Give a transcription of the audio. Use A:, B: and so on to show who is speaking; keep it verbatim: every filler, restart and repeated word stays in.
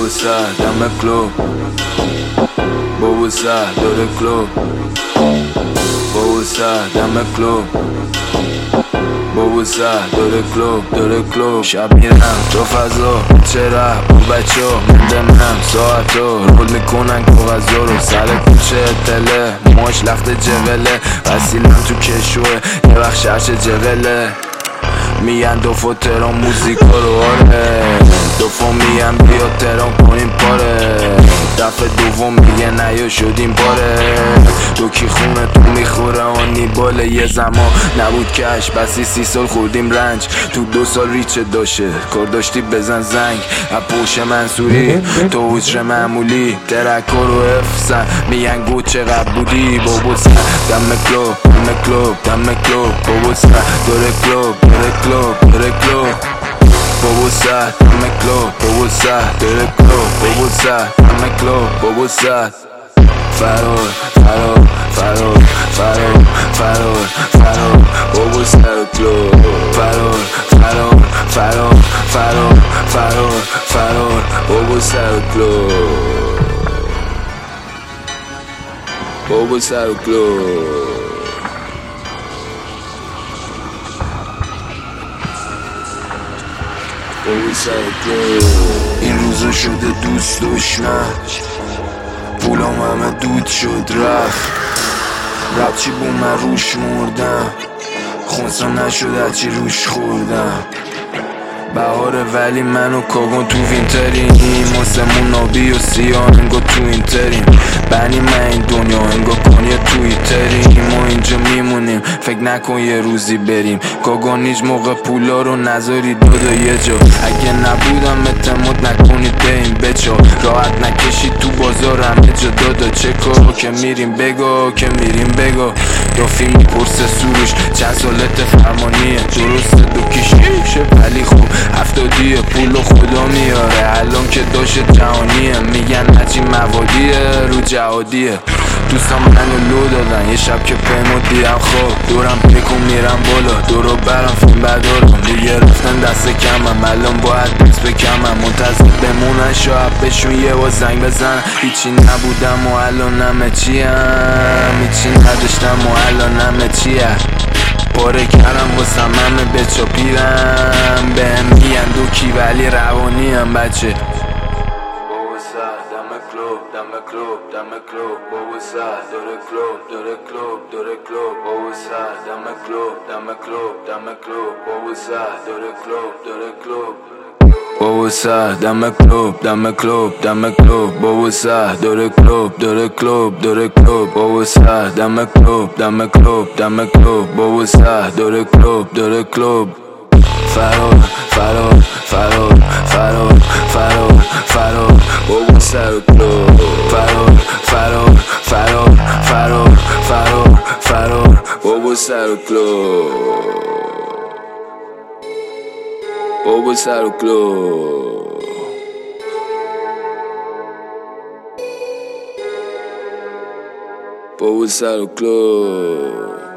A: سر دم کلوب، بابا سر دور کلوب، بابا سر دم کلوب، بابا سر دور کلوب دور کلوب. شب میرم تو فضا چرا با بچه ها مندمم ساعت ها رول میکنن کاغذ ها رو سر کوچه تله ماش لخت جغله وسیلم تو کشوه یه وقت شرش جغله میگن دوفا تران موزیکا رو آره دوفا میگن بیا تران کنیم پاره دفعه دوم میگه نیا شدیم پاره تو کی خونه تو میخوره آنی باله یه زمان نبود کش بسی سی سال خوردیم رنج تو دو سال ریچه داشه کار داشتی بزن زنگ اپوش منصوری تو حجر معمولی ترکا رو افسن میگن گو چقدر بودی بابا سر دم کلوب دم کلوب دم کلوب بابا سر دور کلوب دور کلوب دور کلوب بابا سر دم کلوب بابا سر دور کلوب بابا سر دم کلوب بابا سر فرار فرار فرار فرار فرار فرار بابا سر کلوب فرار فرار فرار فرار فرار فرار بابا سر کلوب بابا سر کلوب بابا سر کلوب. این روزا شده دوست دشمن پولام همه دود شد رفت رب چی بو من روش مردم خونسا نشد هرچی روش خوردم بهاره ولی من و کاگون تو وینتریم موسمون نابی و سیاه انگا تو اینتریم بنی من این دنیا انگا کنیه تویتریم ما اینجا میمونیم فکر نکن یه روزی بریم کاگون هیچ موقع پولا رو نذاری دادا یه جا اگه نبودم اعتماد نکنید به این بچا راحت نکشید تو بازار همه جا دادا چه کار که میریم بگا که میریم بگا دافی میپرسه سروش چند سالت فرمانیه درسته دو کشیشه ولی خوب هفتادیه پول و خدا میاره الان که داشت جهانیه میگن هرچی موادیه رو جهادیه دوستان منو لو دادن یه شب که پیمو دیدم خواب دورم پیکون میرم بالا دورو برم فیلم بردارم دیگه رفتن دست کمم الان باید بیس بکمم منتظر بمونن شاید بهشون یه با زنگ بزن هیچی نبودم و الان همه چیم هیچی نداشتم و الان همه چیه پاره کردم واسم همه بچا پیرم بهم میگن دوکی ولی روانی هم بچه بابا سر دم کلوب دم کلوب دم کلوب بابا سر دور کلوب دور کلوب دور کلوب بابا سر دم کلوب دم کلوب دم کلوب بابا سر دور کلوب دور کلوب بابا سر دم کلوب دم کلوب دم کلوب بابا سر دور کلوب دور کلوب دور کلوب بابا سر دم کلوب دم کلوب دم کلوب بابا سر دور کلوب دور کلوب فرار فرار فرار فرار فرار فرار بابا سر کلوب فرار فرار فرار فرار فرار فرار بابا سر کلوب بابا سر کلوب بابا سر کلوب